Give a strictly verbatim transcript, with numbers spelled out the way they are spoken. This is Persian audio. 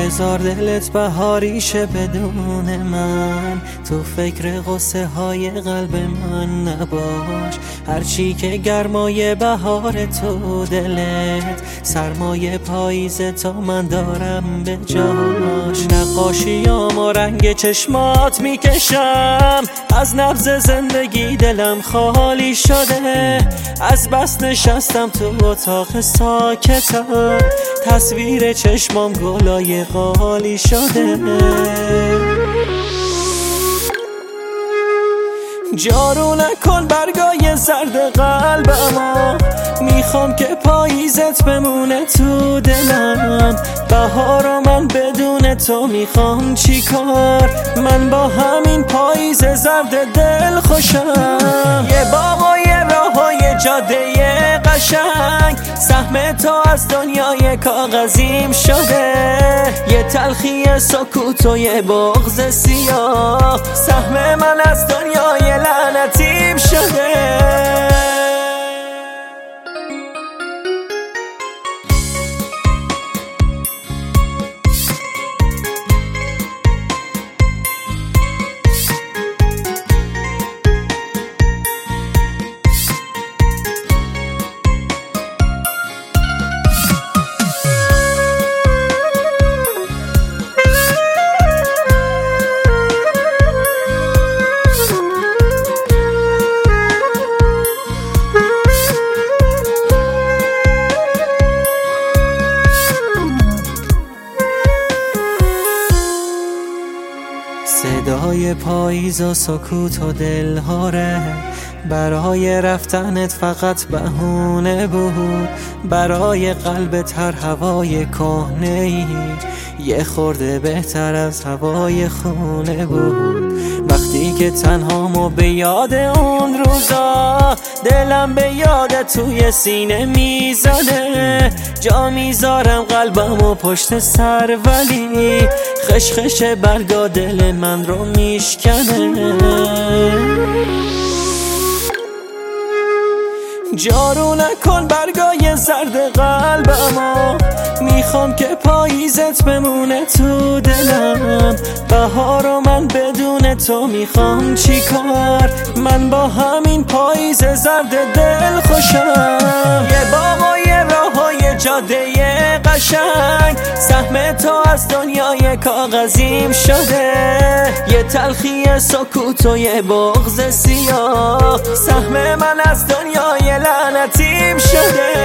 بذار دلت بهاریشه بدون من، تو فکر غصه های قلب من نباش. هرچی که گرمای بهار تو دلت، سرمای پاییز تا من دارم به جاش. نقاشیام و رنگ چشمات میکشم، از نبض زندگی دلم خالی شده. از بس نشستم تو اتاق ساکتم، تصویر چشمام گلای قالی شده. جارو نکن برگای زرد قلبمو، میخوام که پاییزت بمونه تو دلم. بهارو من بدون تو میخوام چی کار، من با همین پاییز زرد دل خوشم. یه باغ و یه راه و یه جاده قشنگ، سهم تو از دنیای کاغذیم شده. یه تلخی سکوت و یه بغض سیاه، سهم من از دنیای لعنتیم شده. صدای پاییز و سکوت و دلهاره، برای رفتنت فقط بهونه بود. برای قلبت هر هوای کهنه‌ای یه خورده بهتر از هوای خونه بود. وقتی که تنهامو به یاد اون روزا، دلم به یاد توی سینه میزنه. جا میذارم قلبمو پشت سر، ولی خشخش برگا دل من رو میشکنه. جارو نکن برگای زرد قلبمو، میخوام که پاییزت بمونه تو دلم. بهارو من بدون تو میخوام چی کار، من با همین پاییز زرد دل خوشم. یه باغ و یه راه و یه جاده قشنگ، سهم تو از دنیای کاغذیم شده. یه تلخی سکوت و یه بغض سیاه، سهم من از دنیای لعنتیم شده.